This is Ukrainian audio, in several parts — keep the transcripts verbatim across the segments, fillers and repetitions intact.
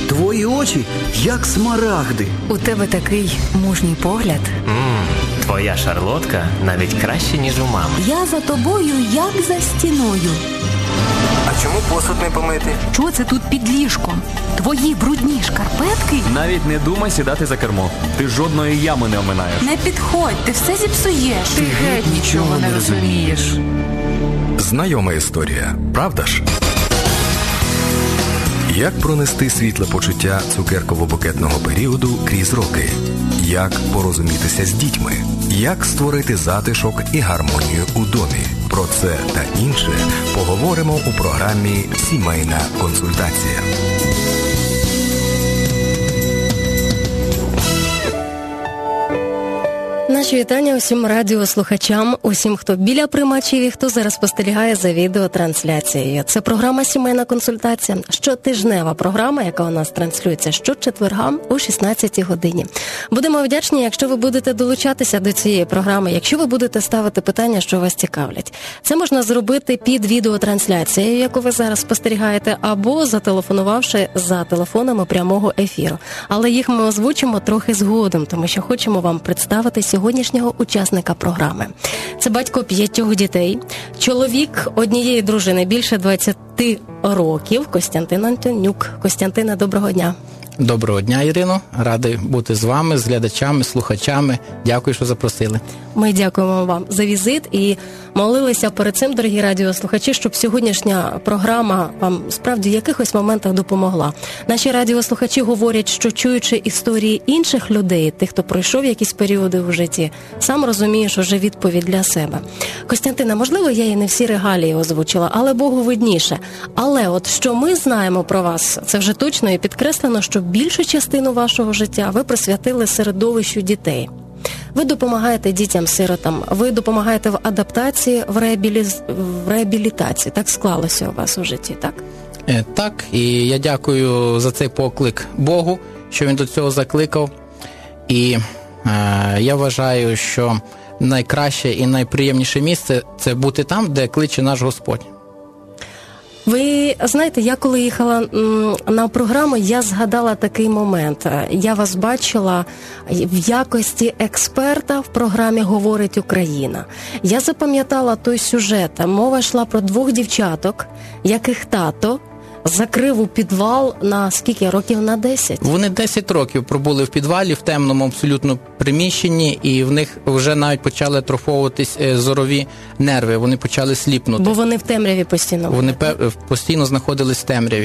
Твої очі, як смарагди. У тебе такий мужній погляд. Ммм, твоя шарлотка навіть краще, ніж у мами. Я за тобою, як за стіною. А чому посуд не помити? Що це тут під ліжком? Твої брудні шкарпетки? Навіть не думай сідати за кермо. Ти жодної ями не оминаєш. Не підходь, ти все зіпсуєш. Ти геть нічого не розумієш. Знайома історія, правда ж? Як пронести світле почуття цукерково-букетного періоду крізь роки? Як порозумітися з дітьми? Як створити затишок і гармонію у домі? Про це та інше поговоримо у програмі «Сімейна консультація». Наші вітання усім радіослухачам, усім, хто біля приймачів і хто зараз спостерігає за відеотрансляцією. Це програма «Сімейна консультація», щотижнева програма, яка у нас транслюється щочетверга о шістнадцятій годині. Будемо вдячні, якщо ви будете долучатися до цієї програми, якщо ви будете ставити питання, що вас цікавлять. Це можна зробити під відеотрансляцією, яку ви зараз спостерігаєте, або зателефонувавши за телефонами прямого ефіру. Але їх ми озвучимо трохи згодом, тому що хочемо вам представити сьогодні сьогоднішнього учасника програми. Це батько п'ятьох дітей, чоловік однієї дружини більше двадцяти років, Костянтин Антонюк. Костянтине, доброго дня. Доброго дня, Ірино. Радий бути з вами, з глядачами, слухачами. Дякую, що запросили. Ми дякуємо вам за візит і молилися перед цим, дорогі радіослухачі, щоб сьогоднішня програма вам справді в якихось моментах допомогла. Наші радіослухачі говорять, що чуючи історії інших людей, тих, хто пройшов якісь періоди в житті, сам розумієш уже відповідь для себе. Костянтина, можливо, я і не всі регалії озвучила, але Богу видніше. Але от що ми знаємо про вас, це вже точно і підкреслено, що більшу частину вашого життя ви присвятили середовищу дітей. Ви допомагаєте дітям-сиротам, ви допомагаєте в адаптації, в, реабіліз... в реабілітації. Так склалося у вас у житті, так? Е, так, і я дякую за цей поклик Богу, що він до цього закликав. І е, я вважаю, що найкраще і найприємніше місце – це бути там, де кличе наш Господь. Ви знаєте, я коли їхала на програму, я згадала такий момент. Я вас бачила в якості експерта в програмі «Говорить Україна». Я запам'ятала той сюжет. Мова йшла про двох дівчаток, яких тато закрив у підвал на скільки років? На десять? Вони десять років пробули в підвалі, в темному абсолютно приміщенні, і в них вже навіть почали атрофовуватись зорові нерви, вони почали сліпнути. Бо вони в темряві постійно були. Вони пе- постійно знаходились в темряві.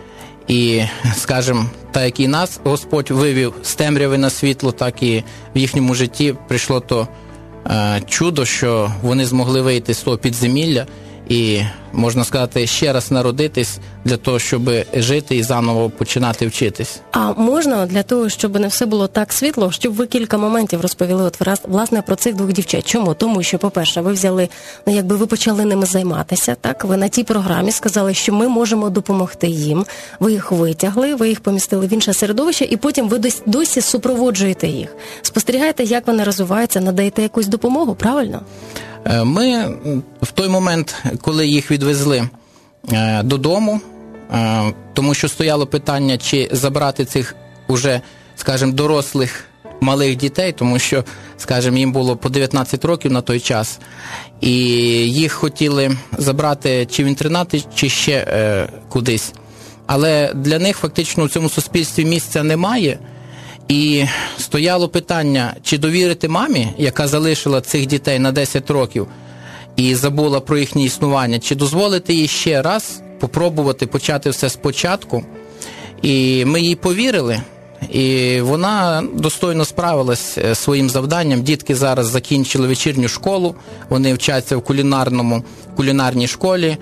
І, скажімо, так як і нас Господь вивів з темряви на світло, так і в їхньому житті прийшло то е, чудо, що вони змогли вийти з того підземілля і, можна сказати, ще раз народитись для того, щоб жити і заново починати вчитись. А можна для того, щоб не все було так світло, щоб ви кілька моментів розповіли от, власне, про цих двох дівчат? Чому? Тому що, по-перше, ви взяли, ну, якби ви почали ними займатися, так? Ви на тій програмі сказали, що ми можемо допомогти їм. Ви їх витягли, ви їх помістили в інше середовище, і потім ви досі, досі супроводжуєте їх. Спостерігаєте, як вони розвиваються, надаєте якусь допомогу, правильно? Ми в той момент, коли їх відвезли е, додому, е, тому що стояло питання, чи забрати цих уже, скажімо, дорослих малих дітей, тому що, скажімо, їм було по дев'ятнадцять років на той час, і їх хотіли забрати чи в інтернати, чи ще е, кудись. Але для них фактично в цьому суспільстві місця немає. І стояло питання, чи довірити мамі, яка залишила цих дітей на десять років і забула про їхнє існування, чи дозволити їй ще раз попробувати почати все спочатку. І ми їй повірили, і вона достойно справилась своїм завданням. Дітки зараз закінчили вечірню школу, вони вчаться в кулінарному, кулінарній школі.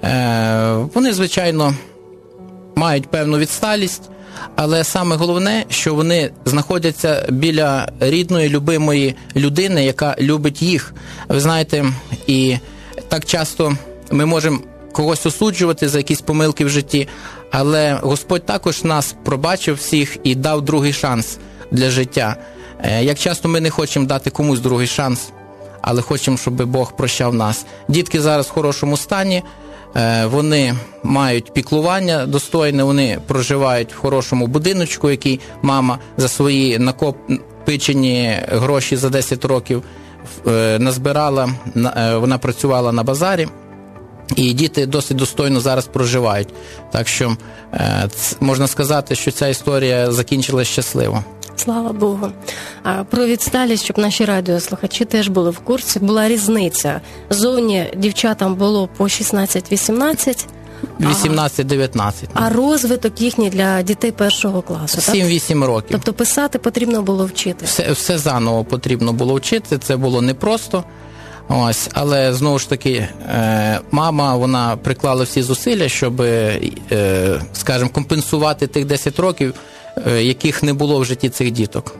Вони, звичайно, мають певну відсталість, але саме головне, що вони знаходяться біля рідної, любимої людини, яка любить їх. Ви знаєте, і так часто ми можемо когось осуджувати за якісь помилки в житті, але Господь також нас пробачив всіх і дав другий шанс для життя. Як часто ми не хочемо дати комусь другий шанс, але хочемо, щоб Бог прощав нас. Дітки зараз в хорошому стані, вони мають піклування достойне, вони проживають в хорошому будиночку, який мама за свої накопичені гроші за десять років назбирала, вона працювала на базарі, і діти досить достойно зараз проживають. Так що можна сказати, що ця історія закінчилась щасливо. Слава Богу. А про відсталість, щоб наші радіослухачі теж були в курсі, була різниця. Зовні дівчатам було по шістнадцять-вісімнадцять, вісімнадцять-дев'ятнадцять. А розвиток їхній для дітей першого класу, сім-вісім років. Тобто писати потрібно було вчити. Все, все заново потрібно було вчити, це було непросто. Ось, але знову ж таки, е, мама, вона приклала всі зусилля, щоб, е, скажімо, компенсувати тих десять років, е, яких не було в житті цих діток.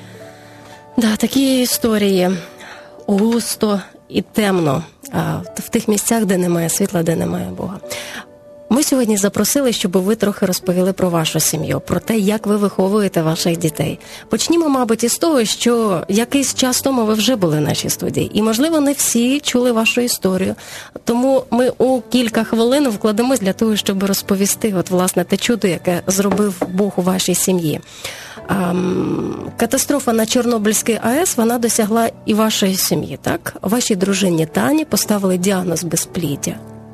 Да, такі історії густо і темно а, в тих місцях, де немає світла, де немає Бога. Ми сьогодні запросили, щоб ви трохи розповіли про вашу сім'ю, про те, як ви виховуєте ваших дітей. Почнімо, мабуть, із того, що якийсь час тому ви вже були в нашій студії. І, можливо, не всі чули вашу історію. Тому ми у кілька хвилин вкладемось для того, щоб розповісти, от, власне, те чудо, яке зробив Бог у вашій сім'ї. Ам, катастрофа на Чорнобильській АЕС, вона досягла і вашої сім'ї, так? Вашій дружині Тані поставили діагноз безпліддя.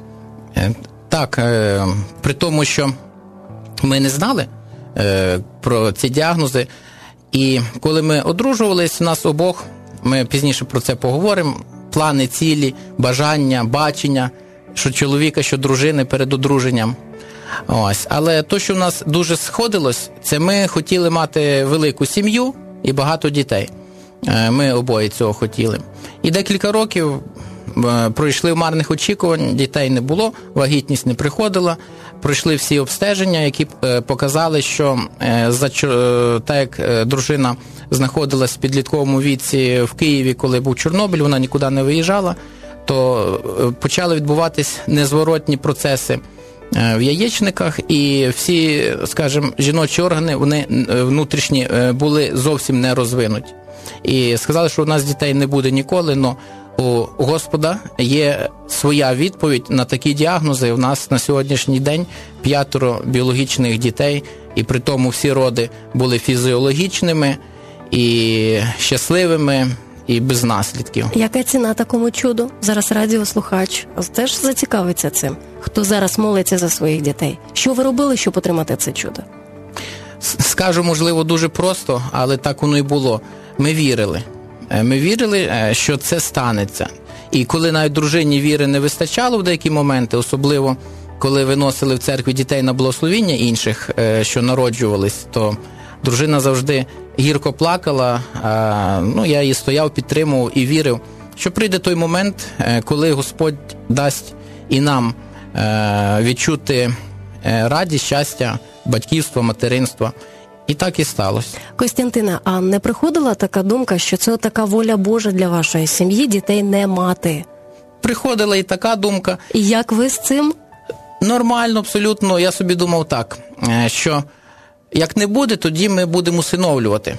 Так, е, при тому, що ми не знали е, про ці діагнози, і коли ми одружувались, у нас обох, ми пізніше про це поговоримо, плани, цілі, бажання, бачення, що чоловіка, що дружини перед одруженням. Ось. Але то, що в нас дуже сходилось, це ми хотіли мати велику сім'ю і багато дітей. Е, ми обоє цього хотіли. І декілька років пройшли в марних очікувань, дітей не було, вагітність не приходила, пройшли всі обстеження, які показали, що за так як дружина знаходилась в підлітковому віці в Києві, коли був Чорнобиль, вона нікуди не виїжджала, то почали відбуватись незворотні процеси в яєчниках, і всі, скажімо, жіночі органи, вони внутрішні були зовсім не розвинуті. І сказали, що у нас дітей не буде ніколи, але у Господа є своя відповідь на такі діагнози. У нас на сьогоднішній день п'ятеро біологічних дітей, і при тому всі роди були фізіологічними і щасливими, і без наслідків. Яка ціна такому чуду? Зараз радіослухач теж зацікавиться цим. Хто зараз молиться за своїх дітей? Що ви робили, щоб отримати це чудо? Скажу, можливо, дуже просто, але так воно і було. Ми вірили. Ми вірили, що це станеться. І коли навіть дружині віри не вистачало в деякі моменти, особливо коли виносили в церкві дітей на благословіння інших, що народжувались, то дружина завжди гірко плакала, а, ну, я її стояв, підтримував і вірив, що прийде той момент, коли Господь дасть і нам е, відчути радість, щастя, батьківство, материнство. І так і сталося. Костянтина, а не приходила така думка, що це така воля Божа для вашої сім'ї, дітей не мати? Приходила і така думка. І як ви з цим? Нормально, абсолютно. Я собі думав так, що як не буде, тоді ми будемо усиновлювати.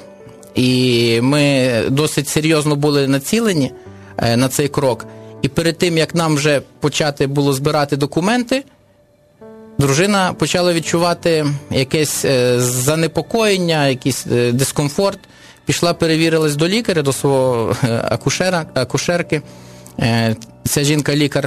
І ми досить серйозно були націлені на цей крок. І перед тим, як нам вже почати було збирати документи, дружина почала відчувати якесь занепокоєння, якийсь дискомфорт. Пішла, перевірилась до лікаря, до свого акушера, акушерки. Ця жінка-лікар.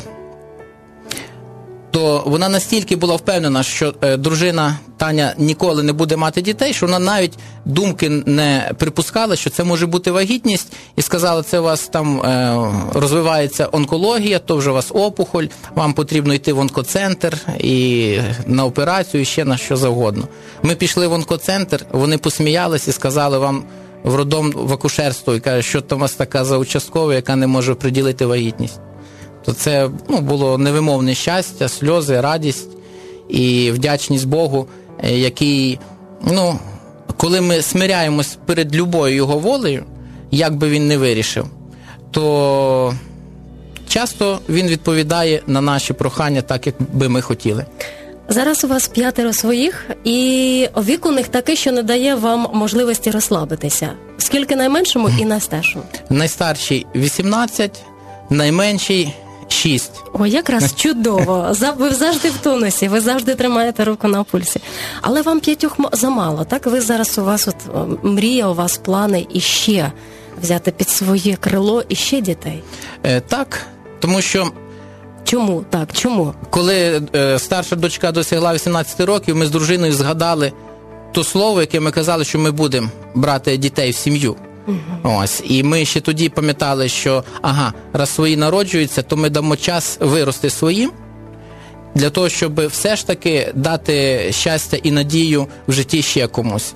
То вона настільки була впевнена, що дружина Таня ніколи не буде мати дітей, що вона навіть думки не припускала, що це може бути вагітність, і сказала, це у вас там е, розвивається онкологія, то вже у вас опухоль, вам потрібно йти в онкоцентр і на операцію, і ще на що завгодно. Ми пішли в онкоцентр, вони посміялись і сказали, вам в роддом в акушерство, і каже, що там у вас така за участкова, яка не може приділити вагітність. То це ну, було невимовне щастя, сльози, радість і вдячність Богу, який, ну, коли ми смиряємось перед любою Його волею, як би Він не вирішив, то часто Він відповідає на наші прохання так, як би ми хотіли. Зараз у вас п'ятеро своїх, і вік у них такий, що не дає вам можливості розслабитися. Скільки найменшому і найстаршому? Найстарший – вісімнадцять, найменший шість. О, якраз чудово. За- Ви завжди в тонусі, ви завжди тримаєте руку на пульсі. Але вам п'ятьох м- замало, так? Ви зараз, у вас от о, мрія, у вас плани іще взяти під своє крило іще дітей. Е, так, тому що Чому так? Чому? коли е, старша дочка досягла вісімнадцяти років, ми з дружиною згадали то слово, яке ми казали, що ми будемо брати дітей в сім'ю. Ось. І ми ще тоді пам'ятали, що ага, раз свої народжуються, то ми дамо час вирости своїм, для того, щоб все ж таки дати щастя і надію в житті ще комусь.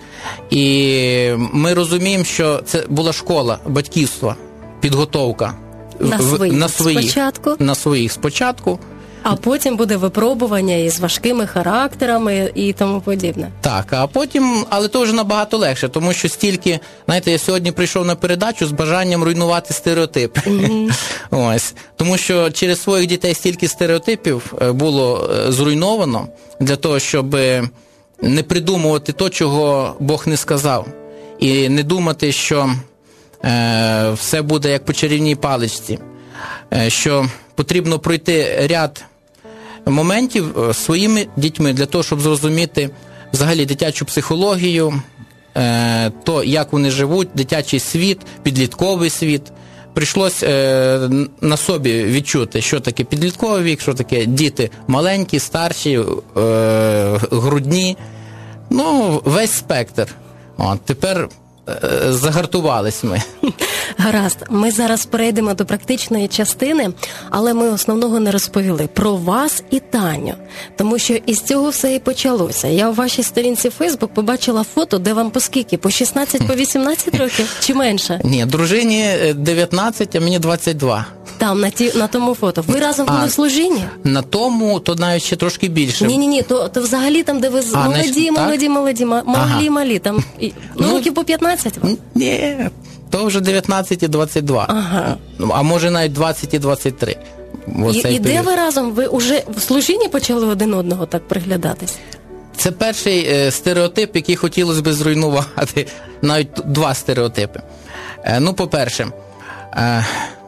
І ми розуміємо, що це була школа батьківства, підготовка. На В- своїх на своїх спочатку? На своїх спочатку. А потім буде випробування із важкими характерами і тому подібне. Так, а потім, але то вже набагато легше, тому що стільки, знаєте, я сьогодні прийшов на передачу з бажанням руйнувати стереотипи. Mm-hmm. Ось, тому що через своїх дітей стільки стереотипів було зруйновано для того, щоб не придумувати то, чого Бог не сказав, і не думати, що е, все буде як по чарівній паличці, е, що потрібно пройти ряд моментів своїми дітьми для того, щоб зрозуміти взагалі дитячу психологію, е, то, як вони живуть, дитячий світ, підлітковий світ. Прийшлось е, на собі відчути, що таке підлітковий вік, що таке діти маленькі, старші, е, грудні. Ну, весь спектр. От, тепер е, загартувались ми. Гаразд, ми зараз перейдемо до практичної частини, але ми основного не розповіли про вас і Таню, тому що із цього все і почалося. Я у вашій сторінці в Фейсбук побачила фото, де вам по скільки? По шістнадцять, по вісімнадцять років? Чи менше? Ні, дружині дев'ятнадцять, а мені двадцять два. Там, на, ті, на тому фото. Ви разом були А, в служінні? На тому, то навіть ще трошки більше. Ні-ні-ні, то, то взагалі там, де ви А, молоді, значить, так? молоді, молоді, ма- малі, Ага. малі, там, і, ну, Ну, років по п'ятнадцять вам? Ні, то вже дев'ятнадцять і двадцять два. Ага. А може навіть двадцять і двадцять три. І, і де ви разом? Ви вже в служінні почали один одного так приглядатись? Це перший е, стереотип, який хотілося б зруйнувати. Навіть два стереотипи. Е, ну, по-перше, е,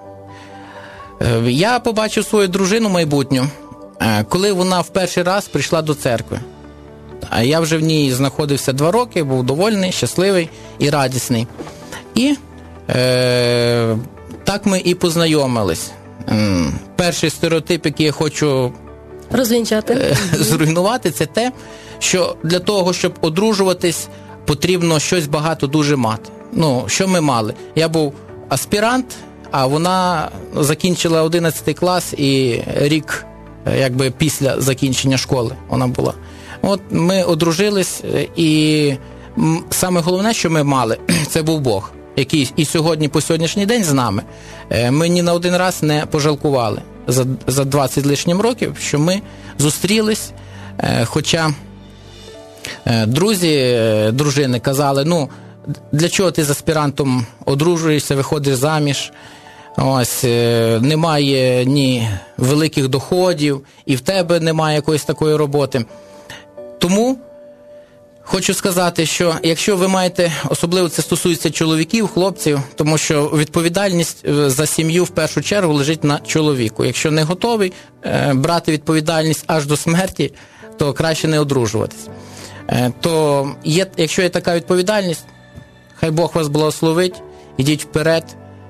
е, я побачив свою дружину майбутню, е, коли вона в перший раз прийшла до церкви. А я вже в ній знаходився два роки, був довольний, щасливий і радісний. І е, так ми і познайомились. М, Перший стереотип, який я хочу Розвінчати? е, зруйнувати, це те, що для того, щоб одружуватись, потрібно щось багато дуже мати. Ну, що ми мали? Я був аспірант, а вона закінчила одинадцятий клас і рік, е, якби після закінчення школи вона була. От ми одружились, е, і м, саме головне, що ми мали, це був Бог, який і сьогодні, по сьогоднішній день з нами. Е, Ми ні на один раз не пожалкували за, за двадцять лишнім років, що ми зустрілись, е, хоча е, друзі, е, дружини казали, ну, для чого ти з аспірантом одружуєшся, виходиш заміж, ось, е, немає ні великих доходів, і в тебе немає якоїсь такої роботи. Тому хочу сказати, що якщо ви маєте, особливо це стосується чоловіків, хлопців, тому що відповідальність за сім'ю в першу чергу лежить на чоловіку. Якщо не готовий е, брати відповідальність аж до смерті, то краще не одружуватись. Е, то є, якщо є така відповідальність, хай Бог вас благословить, ідіть вперед,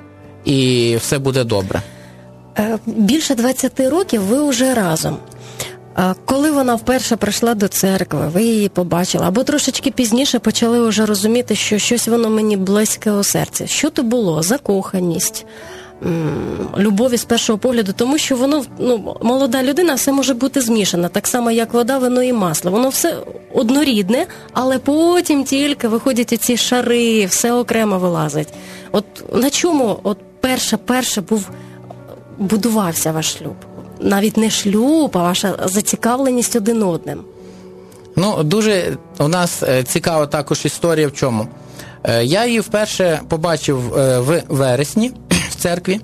і все буде добре. Е, Більше двадцяти років ви вже разом. А коли вона вперше прийшла до церкви, ви її побачили, або трошечки пізніше почали вже розуміти, що щось воно мені близьке у серці. Що то було? Закоханість, м, любові з першого погляду, тому що воно, ну, молода людина, все може бути змішана, так само, як вода, вино і масло. Воно все однорідне, але потім тільки виходять ці шари, все окремо вилазить. От на чому от перше, перше був, будувався ваш шлюб? Навіть не шлюб, а ваша зацікавленість один одним. Ну, дуже у нас е, цікава також історія в чому. Е, я її вперше побачив е, в вересні в церкві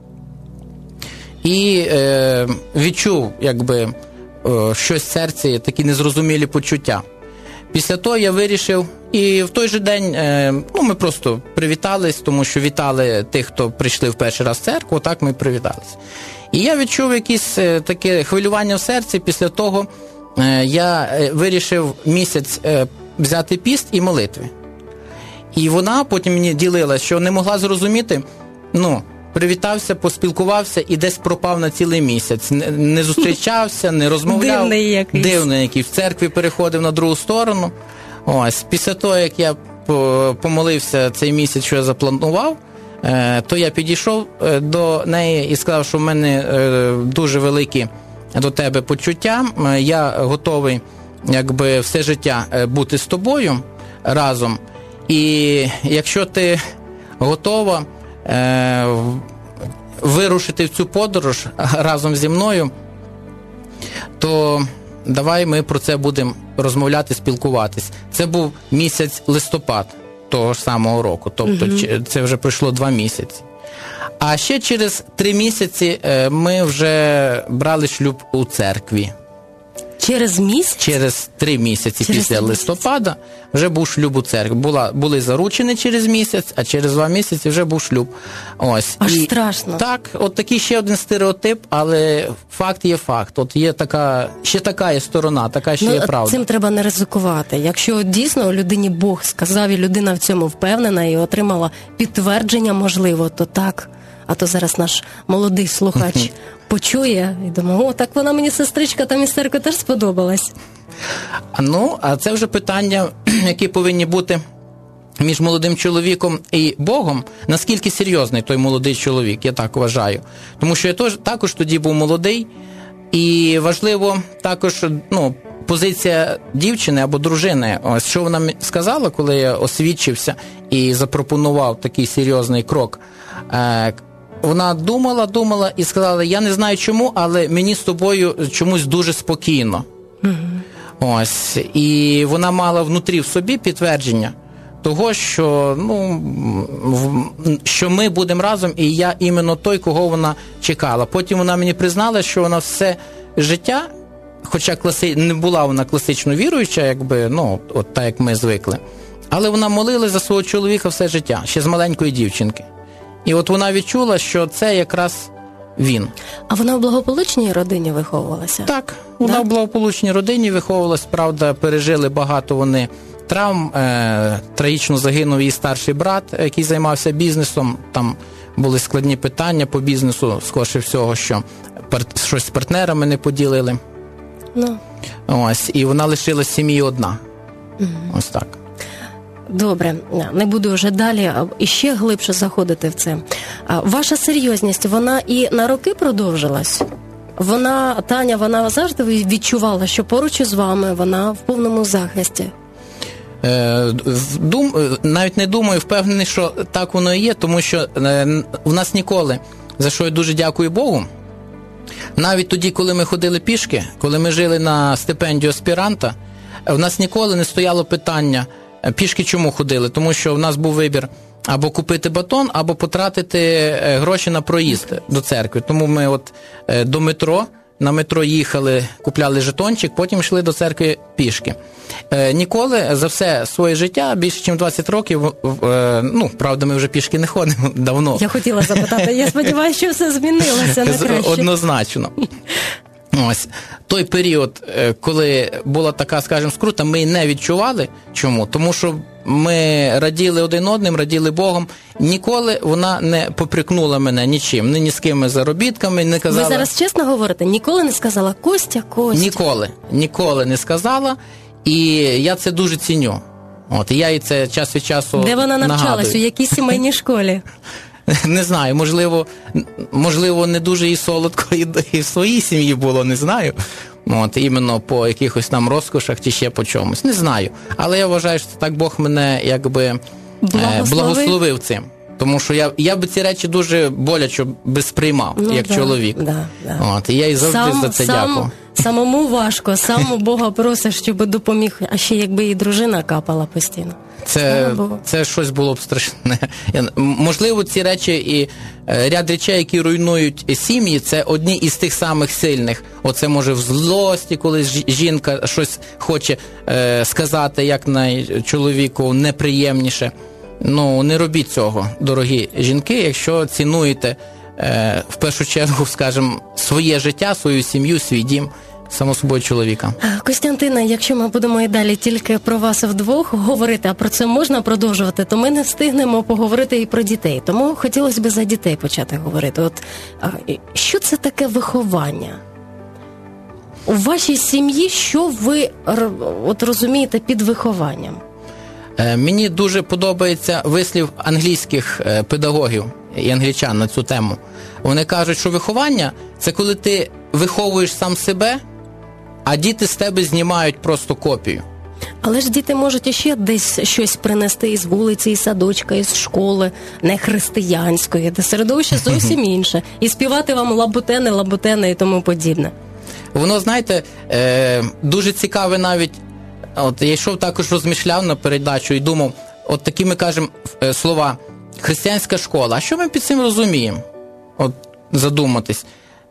і е, відчув, якби, е, щось в серці, такі незрозумілі почуття. Після того я вирішив, і в той же день, е, ну, ми просто привітались, тому що вітали тих, хто прийшли в перший раз в церкву, так ми привітались. І я відчув якесь е, таке хвилювання в серці. Після того е, я е, вирішив місяць е, взяти піст і молитви. І вона потім мені ділила, що не могла зрозуміти, ну, привітався, поспілкувався і десь пропав на цілий місяць. Не, не зустрічався, не розмовляв. Дивний якийсь. Дивний якийсь. В церкві переходив на другу сторону. Ось, після того, як я помолився цей місяць, що я запланував, то я підійшов до неї і сказав, що в мене дуже великі до тебе почуття. Я готовий, якби, все життя бути з тобою разом. І якщо ти готова е, вирушити в цю подорож разом зі мною, то давай ми про це будемо розмовляти, спілкуватись. Це був місяць листопад того ж самого року, тобто угу. це вже пройшло два місяці. А ще через три місяці ми вже брали шлюб у церкві. Через місяць? Через три місяці через після місяць. листопада вже був шлюб у церкві. Була, були заручені через місяць, а через два місяці вже був шлюб. Ось. Аж І, страшно. Так, от такий ще один стереотип, але факт є факт. От є така, ще така є сторона, така ще ну, є правда. Цим треба не ризикувати. Якщо дійсно людині Бог сказав, і людина в цьому впевнена і отримала підтвердження, можливо, то так. А то зараз наш молодий слухач почує і думає, о, так вона мені, сестричка та містерка, теж сподобалась. Ну, а це вже питання, які повинні бути між молодим чоловіком і Богом. Наскільки серйозний той молодий чоловік, я так вважаю. Тому що я тож, також тоді був молодий, і важливо також, ну, позиція дівчини або дружини. Ось що вона сказала, коли я освідчився і запропонував такий серйозний крок. Вона думала, думала і сказала, я не знаю чому, але мені з тобою чомусь дуже спокійно. Угу. Ось. І вона мала внутрі в собі підтвердження того, що, ну, що ми будемо разом, і я іменно той, кого вона чекала. Потім вона мені признала, що вона все життя, хоча класи... не була вона класично віруюча, якби, ну, от так, як ми звикли, але вона молилась за свого чоловіка все життя, ще з маленької дівчинки. І от вона відчула, що це якраз він. А вона в благополучній родині виховувалася? Так, вона да? в благополучній родині виховувалась, правда, пережили багато вони травм. Е- трагічно загинув її старший брат, який займався бізнесом. Там були складні питання по бізнесу, скоріше всього, що пар- щось з партнерами не поділили. Ну. Ось, і вона лишилась сім'ї одна. Угу. Ось так. Добре, не буду вже далі іще глибше заходити в це. Ваша серйозність, вона і на роки продовжилась? Вона, Таня, вона завжди відчувала, що поруч із вами вона в повному захисті? Е, дум, навіть не думаю, впевнений, що так воно і є, тому що е, в нас ніколи, за що я дуже дякую Богу, навіть тоді, коли ми ходили пішки, коли ми жили на стипендію аспіранта, в нас ніколи не стояло питання, пішки чому ходили? Тому що в нас був вибір або купити батон, або потратити гроші на проїзд до церкви. Тому ми от до метро, на метро їхали, купляли жетончик, потім йшли до церкви пішки. Ніколи за все своє життя, більше ніж двадцять років, ну, правда, ми вже пішки не ходимо давно. Я хотіла запитати, я сподіваюся, що все змінилося на краще. Однозначно. Ось, той період, коли була така, скажімо, скрута, ми не відчували. Чому? Тому що ми раділи один одним, раділи Богом. Ніколи вона не попрекнула мене нічим, ні, ні з кими заробітками, не казала... Ви зараз чесно говорите? Ніколи не сказала «Костя, Костя»? Ніколи, ніколи не сказала, і я це дуже ціню. От, і я їй це час від часу нагадую. Де вона навчалась, у якій сімейній школі? Не знаю, можливо, можливо, не дуже і солодко і, і в своїй сім'ї було, не знаю. От, іменно по якихось там розкошах чи ще по чомусь. Не знаю. Але я вважаю, що так Бог мене якби благословив, благословив цим. Тому що я, я би ці речі дуже боляче би сприймав, ну, як да, чоловік. Да, да. От, і я їй завжди сам, за це сам, дякую. Самому важко, сам у Бога просиш, щоб допоміг, а ще якби і дружина капала постійно. Це, це щось було б страшне. Можливо, ці речі і ряд речей, які руйнують сім'ї, це одні із тих самих сильних. Оце може в злості, коли жінка щось хоче е, сказати, як на чоловіку неприємніше. Ну, не робіть цього, дорогі жінки, якщо цінуєте в першу чергу, скажімо, своє життя, свою сім'ю, свій дім, само собою чоловіка. Костянтина, якщо ми будемо і далі тільки про вас вдвох говорити, а про це можна продовжувати, то ми не встигнемо поговорити і про дітей. Тому хотілося б за дітей почати говорити. От що це таке виховання? У вашій сім'ї що ви от розумієте під вихованням? Мені дуже подобається вислів англійських педагогів і англічан на цю тему. Вони кажуть, що виховання – це коли ти виховуєш сам себе, а діти з тебе знімають просто копію. Але ж діти можуть іще десь щось принести із вулиці, із садочка, із школи, не християнської, де середовище зовсім інше. І співати вам лабутени, лабутени і тому подібне. Воно, знаєте, дуже цікаве навіть. От я йшов також, розмишляв на передачу і думав, от такі ми кажемо слова «християнська школа». А що ми під цим розуміємо? От задуматись.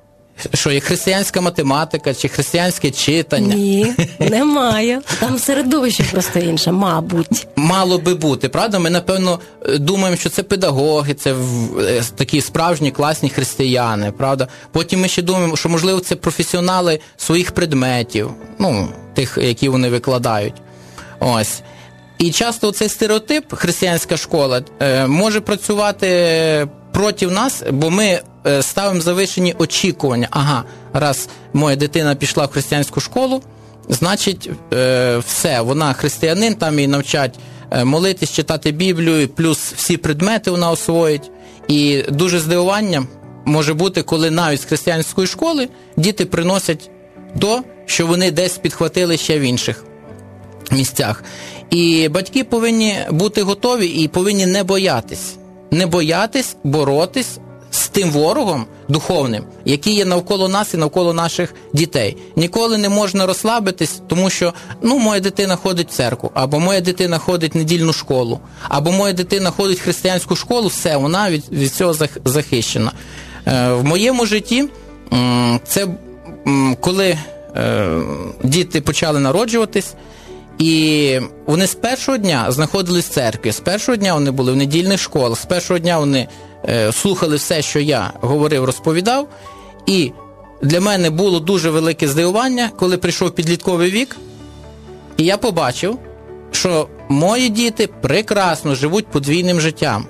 Що, є християнська математика чи християнське читання? Ні, немає. Там середовище просто інше, мабуть. Мало би бути, правда? Ми, напевно, думаємо, що це педагоги, це такі справжні класні християни, правда? Потім ми ще думаємо, що, можливо, це професіонали своїх предметів, ну, тих, які вони викладають. Ось. І часто цей стереотип, християнська школа, може працювати проти нас, бо ми ставимо завищені очікування. Ага, раз моя дитина пішла в християнську школу, значить, е, все, вона християнин, там її навчать молитись, читати Біблію, плюс всі предмети вона освоїть. І дуже здивування може бути, коли навіть з християнської школи діти приносять то, що вони десь підхватили ще в інших місцях. І батьки повинні бути готові і повинні не боятись. Не боятись, боротись з тим ворогом духовним, який є навколо нас і навколо наших дітей. Ніколи не можна розслабитись, тому що, ну, моя дитина ходить в церкву, або моя дитина ходить в недільну школу, або моя дитина ходить в християнську школу, все, вона від, від цього захищена. Е, в моєму житті м, це м, коли е, діти почали народжуватись, і вони з першого дня знаходились в церкві, з першого дня вони були в недільних школах, з першого дня вони е, слухали все, що я говорив, розповідав. І для мене було дуже велике здивування, коли прийшов підлітковий вік, і я побачив, що мої діти прекрасно живуть подвійним життям.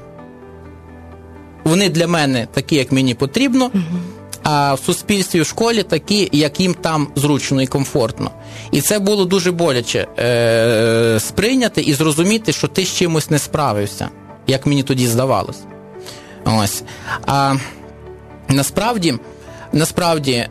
Вони для мене такі, як мені потрібно, а в суспільстві, в школі такі, як їм там зручно і комфортно. І це було дуже боляче е- сприйняти і зрозуміти, що ти з чимось не справився, як мені тоді здавалось. Ось. А насправді, насправді е-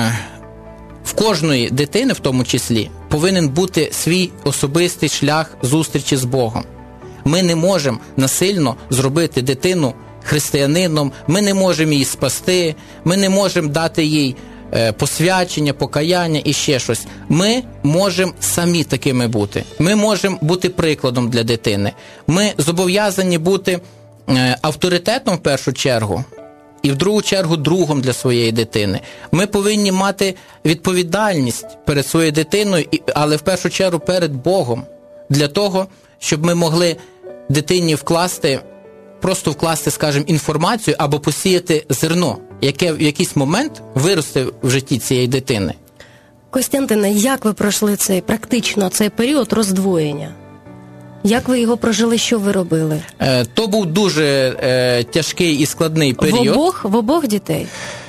в кожної дитини, в тому числі, повинен бути свій особистий шлях зустрічі з Богом. Ми не можемо насильно зробити дитину християнином, ми не можемо її спасти, ми не можемо дати їй е, посвячення, покаяння і ще щось. Ми можемо самі такими бути. Ми можемо бути прикладом для дитини. Ми зобов'язані бути е, авторитетом в першу чергу і в другу чергу другом для своєї дитини. Ми повинні мати відповідальність перед своєю дитиною, але в першу чергу перед Богом, для того, щоб ми могли дитині вкласти просто вкласти, скажімо, інформацію або посіяти зерно, яке в якийсь момент виросте в житті цієї дитини. Костянтине, як ви пройшли цей, практично цей період роздвоєння? Як ви його прожили, що ви робили? Е, то був дуже е, тяжкий і складний період. В обох, в обох дітей?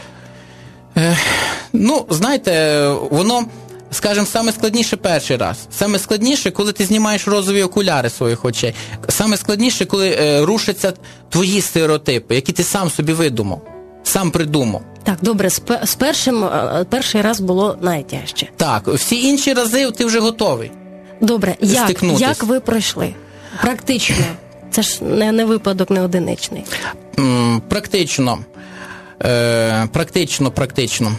Е, ну, знаєте, воно, скажімо, саме складніше перший раз. Саме складніше, коли ти знімаєш розові окуляри своїх очей. Саме складніше, коли е, рушаться твої стереотипи, які ти сам собі видумав, сам придумав. Так, добре, з, з першим, перший раз було найтяжче. Так, всі інші рази ти вже готовий. Добре, як, як ви пройшли? Практично. Це ж не, не випадок, не одиничний. М, практично. Е, практично, практично.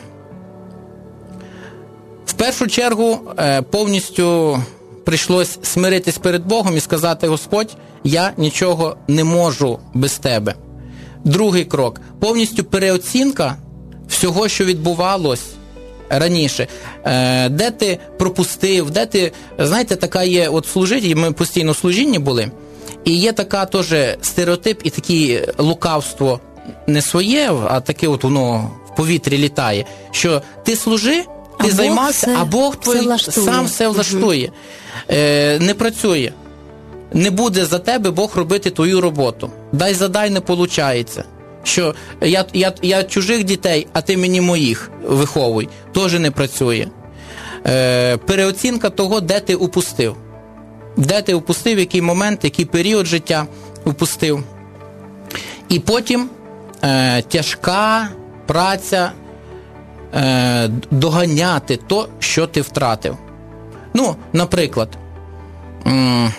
В першу чергу е, повністю прийшлось смиритись перед Богом і сказати: Господь, я нічого не можу без Тебе. Другий крок – повністю переоцінка всього, що відбувалось раніше. Е, де ти пропустив, де ти, знаєте, така є, от служителі, ми постійно в служінні були, і є така теж стереотип і таке лукавство не своє, а таке от воно в повітрі літає, що ти служи, ти а займався, Бог все, а Бог твій сам все влаштує. Угу. Е, не працює. Не буде за тебе Бог робити твою роботу. Дай задай, не виходить. Що я, я, я чужих дітей, а ти мені моїх виховуй. Теж не працює. Е, переоцінка того, де ти упустив. Де ти упустив, який момент, який період життя упустив. І потім е, тяжка праця е, доганяти то, що ти втратив. Ну, наприклад, м-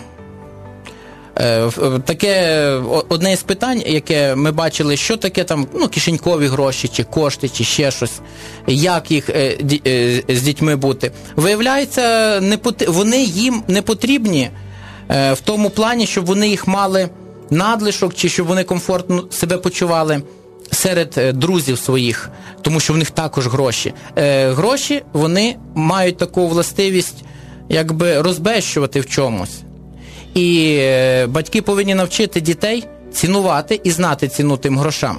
е, таке одне з питань, яке ми бачили, що таке там, ну, кишенькові гроші, чи кошти, чи ще щось, як їх е, ді, е, з дітьми бути. Виявляється, не пот- вони їм не потрібні е, в тому плані, щоб вони їх мали надлишок, чи щоб вони комфортно себе почували серед е, друзів своїх, тому що в них також гроші. Е, гроші, вони мають таку властивість, якби розбещувати в чомусь. І е, батьки повинні навчити дітей цінувати і знати ціну тим грошам.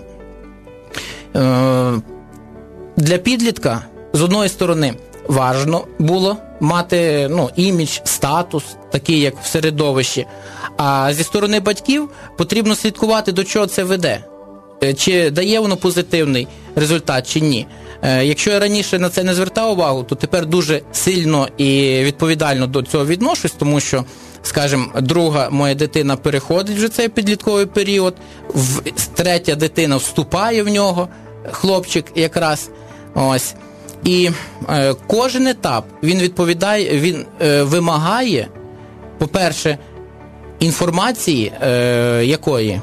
Е, для підлітка, з одної сторони, важливо було мати, ну, імідж, статус, такий, як в середовищі. А зі сторони батьків потрібно слідкувати, до чого це веде. Чи дає воно позитивний результат, чи ні. Якщо я раніше на це не звертав увагу, то тепер дуже сильно і відповідально до цього відношусь, тому що, скажімо, друга моя дитина переходить вже цей підлітковий період, в, третя дитина вступає в нього, хлопчик якраз, ось. І е, кожен етап, він відповідає, він е, вимагає, по-перше, інформації, е, якої?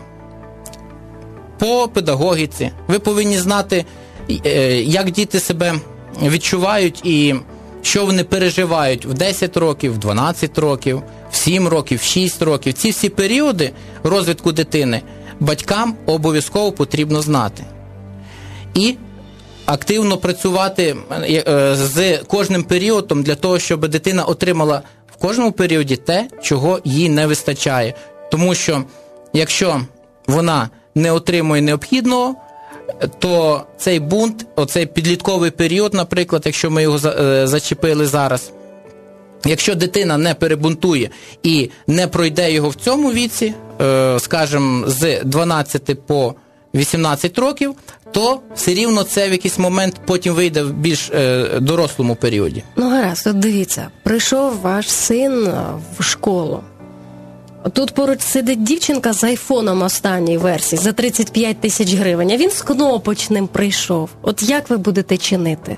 По педагогіці. Ви повинні знати, е, як діти себе відчувають і що вони переживають в десять років, в дванадцять років, в сім років, в шість років. Ці всі періоди розвитку дитини батькам обов'язково потрібно знати. І активно працювати з кожним періодом для того, щоб дитина отримала в кожному періоді те, чого їй не вистачає. Тому що, якщо вона не отримує необхідного, то цей бунт, оцей підлітковий період, наприклад, якщо ми його зачепили зараз, якщо дитина не перебунтує і не пройде його в цьому віці, скажімо, з дванадцяти по вісімнадцять років, то все рівно це в якийсь момент потім вийде в більш е, дорослому періоді. Ну гаразд, от дивіться, прийшов ваш син в школу. Тут поруч сидить дівчинка з айфоном останньої версії за тридцять п'ять тисяч гривень, а він з кнопочним прийшов. От як ви будете чинити?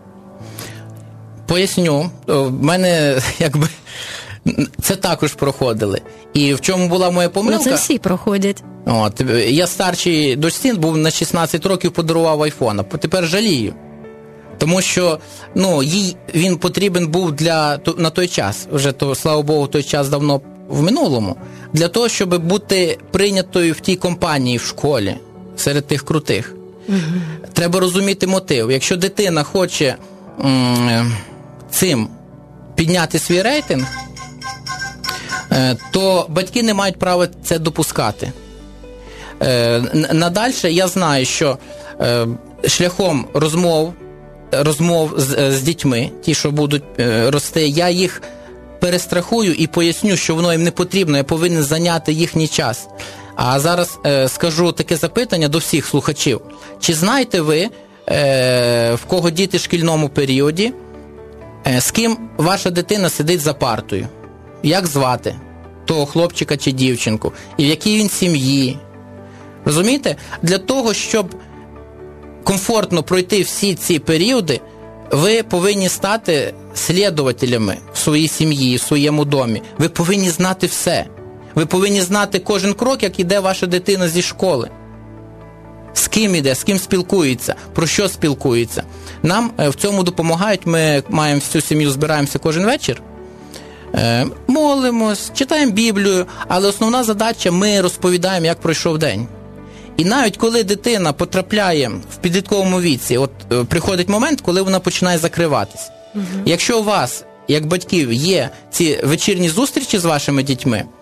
Поясню. В мене, якби, це також проходили. І в чому була моя помилка? Ну, це всі проходять. От, я старший дочці був на шістнадцять років, подарував айфона. Тепер жалію. Тому що, ну, їй він потрібен був для, на той час. Вже, то, слава Богу, той час давно в минулому. Для того, щоб бути прийнятою в тій компанії в школі, серед тих крутих. Угу. Треба розуміти мотив. Якщо дитина хоче м- цим підняти свій рейтинг, е- то батьки не мають права це допускати. Е- надальше я знаю, що е- шляхом розмов, розмов з, з дітьми, ті, що будуть е- рости, я їх перестрахую і поясню, що воно їм не потрібно, я повинен зайняти їхній час. А зараз е, скажу таке запитання до всіх слухачів. Чи знаєте ви, е, в кого діти в шкільному періоді, е, з ким ваша дитина сидить за партою? Як звати того хлопчика чи дівчинку? І в якій він сім'ї? Розумієте? Для того, щоб комфортно пройти всі ці періоди, ви повинні стати слідувателями в своїй сім'ї, в своєму домі. Ви повинні знати все. Ви повинні знати кожен крок, як іде ваша дитина зі школи. З ким іде, з ким спілкується, про що спілкується. Нам в цьому допомагають, ми маємо всю сім'ю, збираємося кожен вечір, молимось, читаємо Біблію, але основна задача – ми розповідаємо, як пройшов день. І навіть коли дитина потрапляє в підлітковому віці, от е, приходить момент, коли вона починає закриватись. Угу. Якщо у вас, як батьків, є ці вечірні зустрічі з вашими дітьми,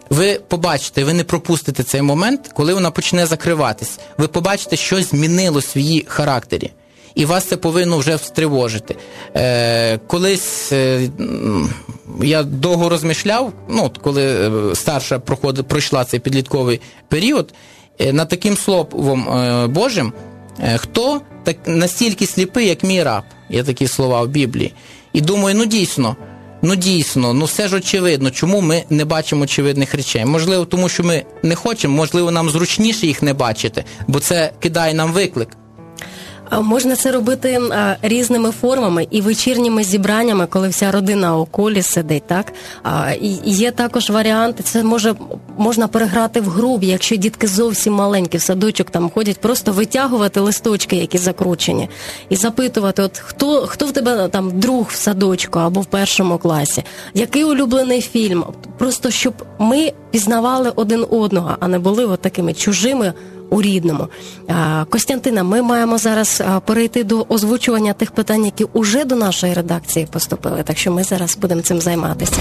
ви побачите, ви не пропустите цей момент, коли вона почне закриватись. Ви побачите, що змінилось в її характері. І вас це повинно вже встривожити. Е, колись е, я довго розмишляв, ну, коли старша проходила, пройшла цей підлітковий період, е, над таким словом е, Божим, е, хто так, настільки сліпий, як мій раб. Є такі слова в Біблії. І думаю, ну дійсно, ну дійсно, ну все ж очевидно, чому ми не бачимо очевидних речей. Можливо, тому що ми не хочемо, можливо, нам зручніше їх не бачити, бо це кидає нам виклик. Можна це робити а, різними формами і вечірніми зібраннями, коли вся родина у колі сидить, так? А, і, і є також варіанти, це може, можна переграти в гру, якщо дітки зовсім маленькі, в садочок там ходять, просто витягувати листочки, які закручені, і запитувати, от хто, хто в тебе там друг в садочку або в першому класі, який улюблений фільм, просто щоб ми пізнавали один одного, а не були от такими чужими у рідному. Костянтина, ми маємо зараз перейти до озвучування тих питань, які уже до нашої редакції поступили, так що ми зараз будемо цим займатися.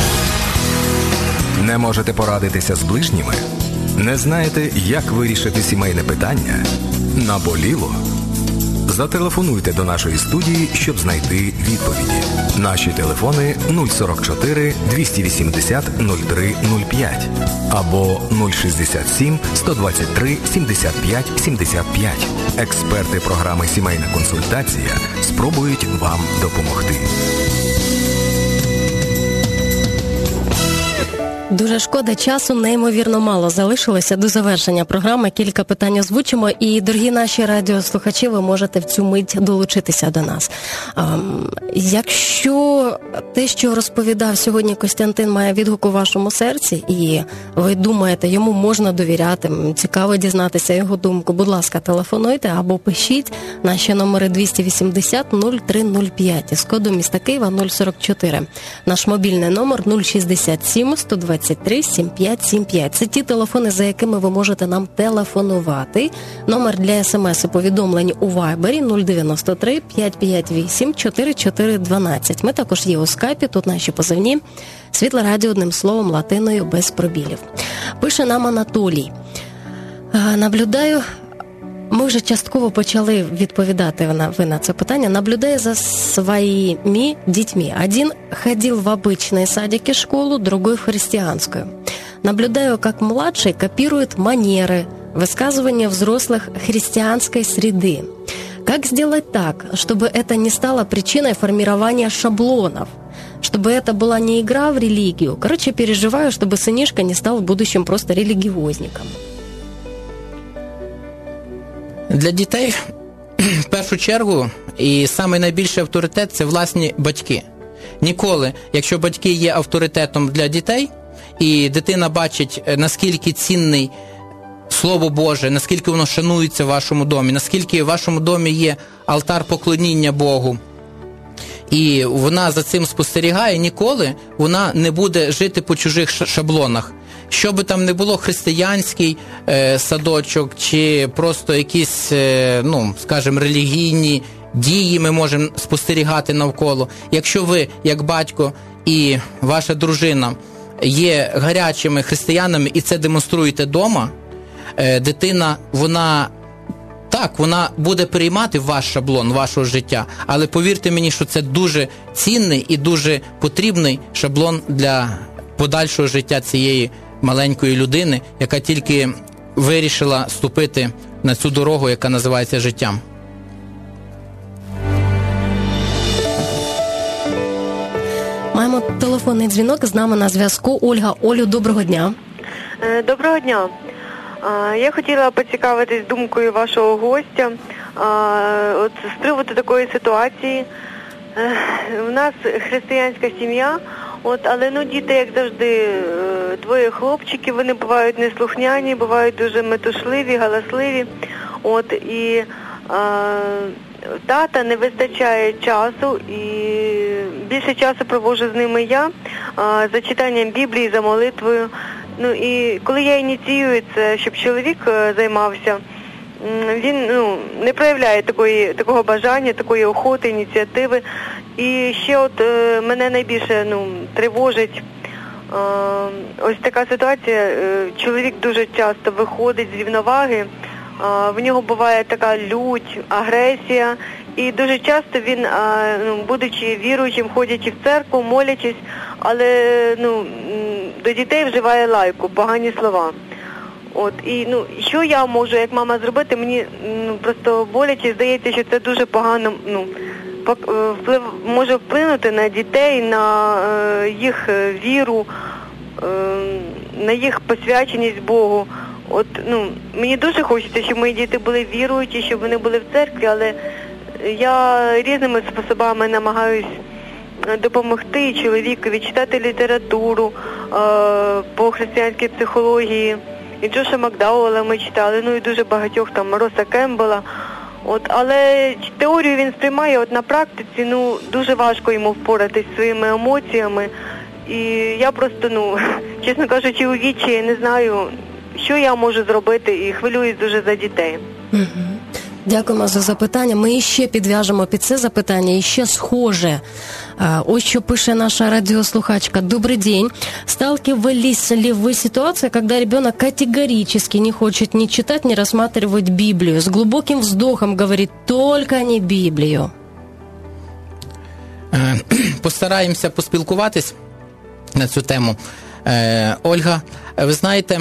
Не можете порадитися з ближніми? Не знаєте, як вирішити сімейне питання? Наболіло? Зателефонуйте до нашої студії, щоб знайти відповіді. Наші телефони нуль сорок чотири двісті вісімдесят нуль три нуль п'ять або нуль шістдесят сім сто двадцять три сімдесят п'ять сімдесят п'ять. Експерти програми «Сімейна консультація» спробують вам допомогти. Дуже шкода, часу неймовірно мало залишилося до завершення програми. Кілька питань озвучимо. І, дорогі наші радіослухачі, ви можете в цю мить долучитися до нас. Ем, якщо те, що розповідав сьогодні Костянтин, має відгук у вашому серці, і ви думаєте, йому можна довіряти, цікаво дізнатися його думку, будь ласка, телефонуйте або пишіть наші номери двісті вісімдесят нуль три нуль п'ять з кодом міста Києва нуль сорок чотири. Наш мобільний номер нуль шістдесят сім сто двадцять три сімдесят п'ять сімдесят п'ять. Це ті телефони, за якими ви можете нам телефонувати. Номер для смс і повідомлень у Вайбері нуль дев'яносто три п'ять п'ять вісім чотири чотири дванадцять. Ми також є у скайпі, тут наші позивні. Світле радіо, одним словом, латиною, без пробілів. Пише нам Анатолій. Наблюдаю... Ми вже частково почали відповідати на, ви на це питання. Наблюдаю за своими детьми. Один ходил в обычный садик и школу, другой в христианскую. Наблюдаю, как младший копирует манеры, высказывания взрослых христианской среды. Как сделать так, чтобы это не стало причиной формирования шаблонов? Чтобы это была не игра в религию. Короче, переживаю, чтобы сынишка не стал в будущем просто религиозником. Для дітей, в першу чергу, і самий найбільший авторитет – це власні батьки. Ніколи, якщо батьки є авторитетом для дітей, і дитина бачить, наскільки цінний Слово Боже, наскільки воно шанується в вашому домі, наскільки в вашому домі є алтар поклоніння Богу, і вона за цим спостерігає, ніколи вона не буде жити по чужих шаблонах. Що би там не було, християнський е, садочок, чи просто якісь, е, ну, скажімо, релігійні дії ми можемо спостерігати навколо. Якщо ви, як батько і ваша дружина, є гарячими християнами і це демонструєте вдома, е, дитина, вона, так, вона буде переймати ваш шаблон, вашого життя, але повірте мені, що це дуже цінний і дуже потрібний шаблон для подальшого життя цієї маленької людини, яка тільки вирішила ступити на цю дорогу, яка називається життям. Маємо телефонний дзвінок, з нами на зв'язку Ольга. Олю, доброго дня. Доброго дня. Я хотіла поцікавитись думкою вашого гостя. От з приводу такої ситуації. У нас християнська сім'я, от, але ну діти, як завжди, двоє хлопчиків, вони бувають неслухняні, бувають дуже метушливі, галасливі. От, і а, тата не вистачає часу, і більше часу проводжу з ними я, а, за читанням Біблії, за молитвою. Ну і коли я ініціюю це, щоб чоловік займався, він ну, не проявляє такої, такого бажання, такої охоти, ініціативи. І ще от е, мене найбільше ну, тривожить ось така ситуація. Чоловік дуже часто виходить з рівноваги. В нього буває така лють, агресія. І дуже часто він, ну, будучи віруючим, ходячи в церкву, молячись, але ну, до дітей вживає лайку, погані слова. От, і, ну, що я можу, як мама, зробити? Мені ну, просто боляче, здається, що це дуже погано, ну, вплив, може вплинути на дітей, на е, їх віру, е, на їх посвяченість Богу. От, ну, мені дуже хочеться, щоб мої діти були віруючі, щоб вони були в церкві, але я різними способами намагаюсь допомогти чоловікові читати літературу е, по християнській психології. І Джоша Макдауелла ми читали, ну і дуже багатьох, там, Роса Кембела. От, але теорію він сприймає, от на практиці, ну, дуже важко йому впоратись зі своїми емоціями. І я просто, ну, чесно кажучи, у вічі не знаю, що я можу зробити, і хвилююсь дуже за дітей. Угу. Дякуємо за запитання. Ми ще підв'яжемо під це запитання, і ще схоже. Ось що пише наша радиослухачка. Добрый день. Сталкивались ли вы с ситуацией, когда ребенок категорически не хочет ни читать, ни рассматривать Библию? С глубоким вздохом говорит, только не Библию. Постараємося поспілкуватись на цю тему. Ольга, ви знаєте,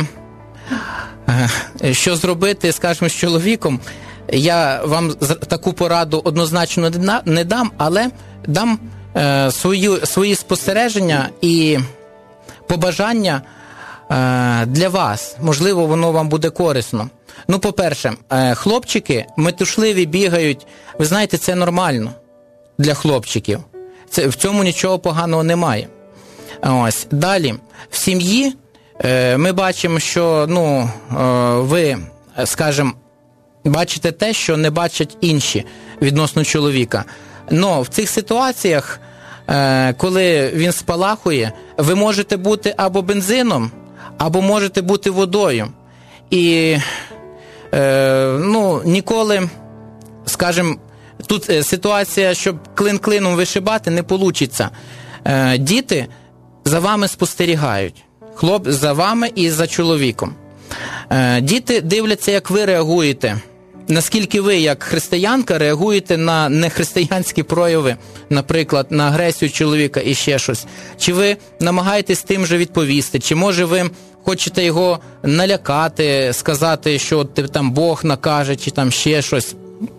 що зробити, скажімо, з чоловіком? Я вам таку пораду однозначно не дам, але дам е, свою, свої спостереження і побажання е, для вас. Можливо, воно вам буде корисно. Ну, по-перше, е, хлопчики метушливі бігають. Ви знаєте, це нормально для хлопчиків. Це, в цьому нічого поганого немає. Ось. Далі, в сім'ї е, ми бачимо, що ну, е, ви, скажімо, бачите те, що не бачать інші відносно чоловіка. Но в цих ситуаціях, е, коли він спалахує, ви можете бути або бензином, або можете бути водою. І е, ну, ніколи, скажімо, тут е, ситуація, щоб клин клином вишибати, не вийде. Е, діти за вами спостерігають. Хлоп за вами і за чоловіком. Е, діти дивляться, як ви реагуєте. Наскільки ви, як християнка, реагуєте на нехристиянські прояви, наприклад, на агресію чоловіка і ще щось? Чи ви намагаєтесь тим же відповісти? Чи, може, ви хочете його налякати, сказати, що там Бог накаже, чи там ще щось?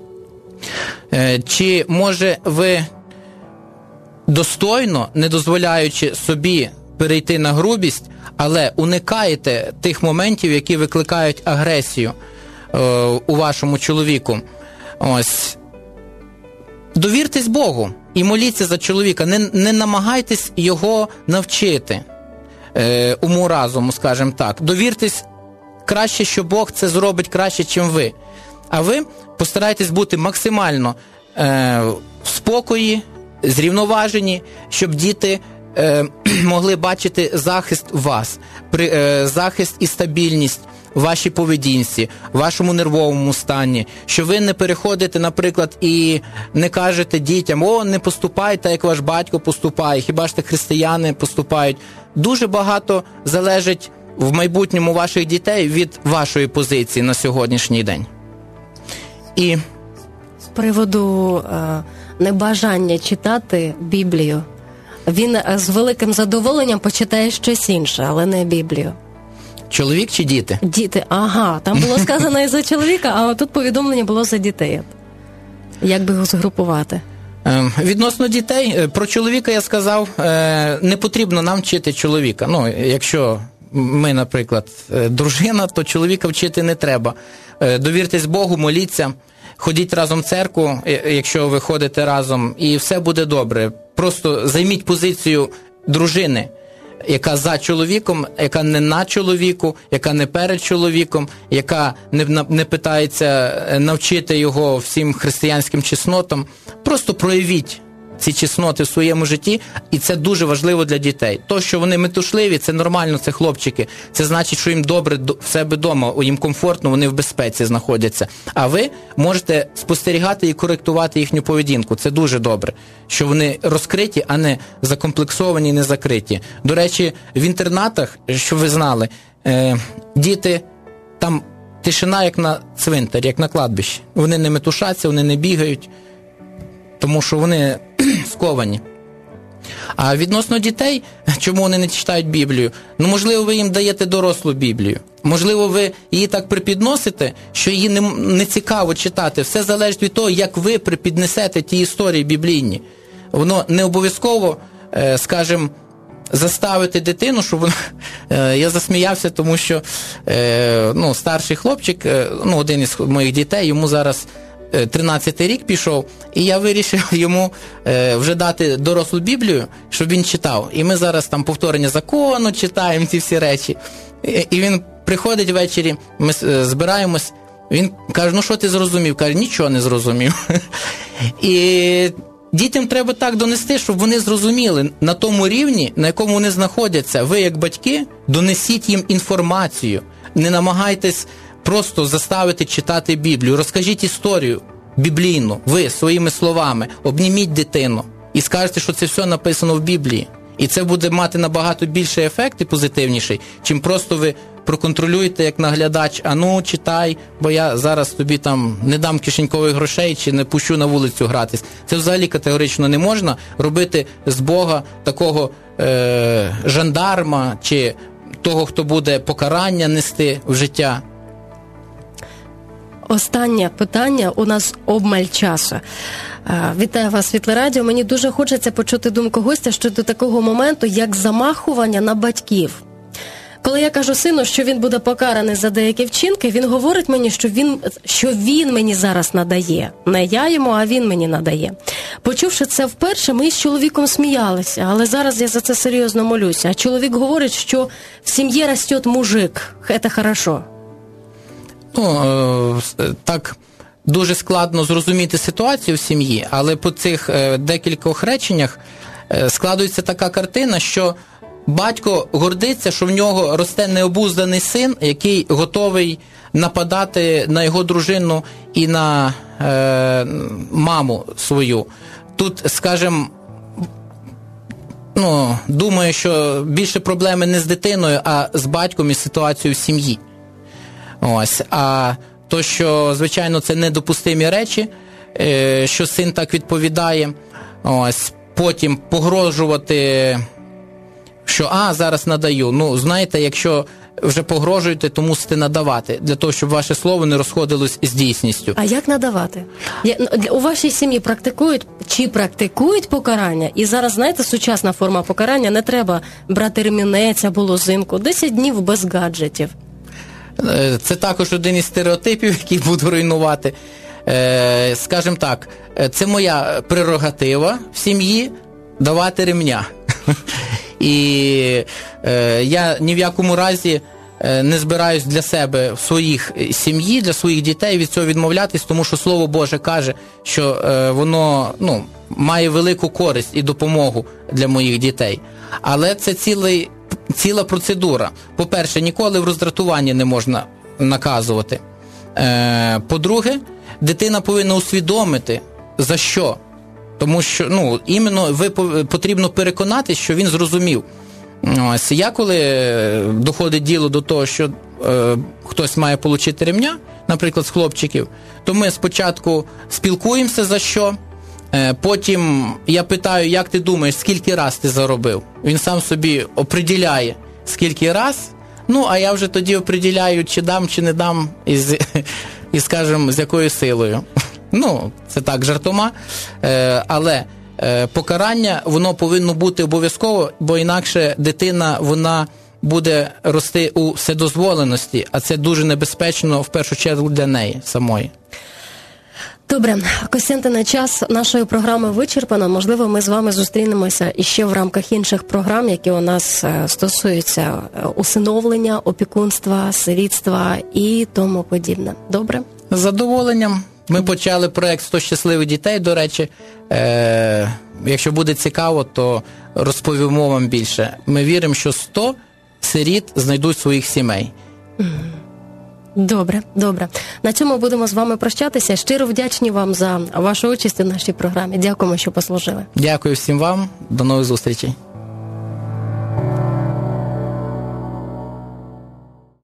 Чи, може, ви достойно, не дозволяючи собі перейти на грубість, але уникаєте тих моментів, які викликають агресію у вашому чоловіку? Ось. Довіртесь Богу і моліться за чоловіка. Не, не намагайтесь його навчити е, уму разуму, скажімо так. Довіртесь краще, що Бог це зробить краще, чим ви. А ви постарайтесь бути максимально е, в спокої, зрівноважені, щоб діти е, могли бачити захист вас, при, е, захист і стабільність в вашій поведінці, в вашому нервовому стані, що ви не переходите, наприклад, і не кажете дітям, о, не поступайте, як ваш батько поступає, хіба ж те християни поступають. Дуже багато залежить в майбутньому ваших дітей від вашої позиції на сьогоднішній день. І з приводу е, небажання читати Біблію, він з великим задоволенням почитає щось інше, але не Біблію. Чоловік чи діти? Діти, ага, там було сказано і за чоловіка, а тут повідомлення було за дітей. Як би його згрупувати? Е, відносно дітей, про чоловіка я сказав, е, не потрібно нам вчити чоловіка. Ну, якщо ми, наприклад, дружина, то чоловіка вчити не треба. Е, довіртесь Богу, моліться, ходіть разом в церкву, якщо ви ходите разом, і все буде добре. Просто займіть позицію дружини, яка за чоловіком, яка не на чоловіку, яка не перед чоловіком, яка не, не питається навчити його всім християнським чеснотам. Просто проявіть ці чесноти в своєму житті, і це дуже важливо для дітей. То, що вони метушливі, це нормально, це хлопчики. Це значить, що їм добре в себе вдома, їм комфортно, вони в безпеці знаходяться. А ви можете спостерігати і коректувати їхню поведінку. Це дуже добре, що вони розкриті, а не закомплексовані і не закриті. До речі, в інтернатах, щоб ви знали, е, діти, там тишина, як на цвинтарі, як на кладбищі. Вони не метушаться, вони не бігають, тому що вони сковані. А відносно дітей, чому вони не читають Біблію? Ну, можливо, ви їм даєте дорослу Біблію. Можливо, ви її так припідносите, що її не, не цікаво читати. Все залежить від того, як ви припіднесете ті історії біблійні. Воно не обов'язково, е, скажімо, заставити дитину, щоб вона... Е, я засміявся, тому що е, ну, старший хлопчик, е, ну, один із моїх дітей, йому зараз тринадцятий рік пішов, і я вирішив йому е, вже дати дорослу Біблію, щоб він читав. І ми зараз там повторення закону читаємо, ці всі речі. І, і він приходить ввечері, ми е, збираємось, він каже, ну що ти зрозумів? Каже, нічого не зрозумів. І дітям треба так донести, щоб вони зрозуміли на тому рівні, на якому вони знаходяться. Ви, як батьки, донесіть їм інформацію. Не намагайтесь просто заставити читати Біблію. Розкажіть історію біблійну, ви, своїми словами. Обніміть дитину і скажете, що це все написано в Біблії. І це буде мати набагато більший ефект і позитивніший, чим просто ви проконтролюєте як наглядач, а ну, читай, бо я зараз тобі там не дам кишенькових грошей чи не пущу на вулицю гратись. Це взагалі категорично не можна робити з Бога такого е- жандарма чи того, хто буде покарання нести в життя. Останнє питання, у нас обмаль часу. Вітаю вас, Світле Радіо. Мені дуже хочеться почути думку гостя щодо такого моменту, як замахування на батьків. Коли я кажу сину, що він буде покараний за деякі вчинки, він говорить мені, що він, що він мені зараз надає. Не я йому, а він мені надає. Почувши це вперше, ми з чоловіком сміялися, але зараз я за це серйозно молюся. А чоловік говорить, що в сім'ї росте мужик, це хорошо. Ну, так дуже складно зрозуміти ситуацію в сім'ї, але по цих декількох реченнях складується така картина, що батько гордиться, що в нього росте необузданий син, який готовий нападати на його дружину і на е, маму свою. Тут, скажімо, ну, думаю, що більше проблеми не з дитиною, а з батьком і ситуацією в сім'ї. Ось, а то, що, звичайно, це недопустимі речі, е, що син так відповідає, ось, потім погрожувати, що, а, зараз надаю. Ну, знаєте, якщо вже погрожуєте, то мусите надавати, для того, щоб ваше слово не розходилось з дійсністю. А як надавати? У вашій сім'ї практикують, чи практикують покарання? І зараз, знаєте, сучасна форма покарання, не треба брати ремінець або лозинку, десять днів без гаджетів. Це також один із стереотипів, який буду руйнувати. Е, скажімо так, це моя прерогатива в сім'ї давати ремня. І е, я ні в якому разі не збираюсь для себе в своїх сім'ї, для своїх дітей від цього відмовлятись, тому що Слово Боже каже, що е, воно, ну, має велику користь і допомогу для моїх дітей. Але це цілий ціла процедура. По-перше, ніколи в роздратуванні не можна наказувати. Е, по-друге, дитина повинна усвідомити, за що. Тому що, ну, іменно ви потрібно переконатись, що він зрозумів. Ось, я коли доходить діло до того, що е, хтось має отримати ремня, наприклад, з хлопчиків, то ми спочатку спілкуємося за що, е, потім я питаю, як ти думаєш, скільки раз ти заробив? Він сам собі определяє, скільки раз, ну, а я вже тоді определяю, чи дам, чи не дам, і, і скажімо, з якою силою. Ну, це так, жартома, е, але е, покарання, воно повинно бути обов'язково, бо інакше дитина, вона буде рости у вседозволеності, а це дуже небезпечно, в першу чергу, для неї самої. Добре, Костянтине, час нашої програми вичерпано. Можливо, ми з вами зустрінемося іще в рамках інших програм, які у нас стосуються усиновлення, опікунства, сирітства і тому подібне. Добре? З задоволенням. Ми почали проект «сто щасливих дітей», до речі, е- якщо буде цікаво, то розповімо вам більше. Ми віримо, що сто сиріт знайдуть своїх сімей. Добре, добре. На цьому будемо з вами прощатися. Щиро вдячні вам за вашу участь у нашій програмі. Дякуємо, що послужили. Дякую всім вам. До нових зустрічей.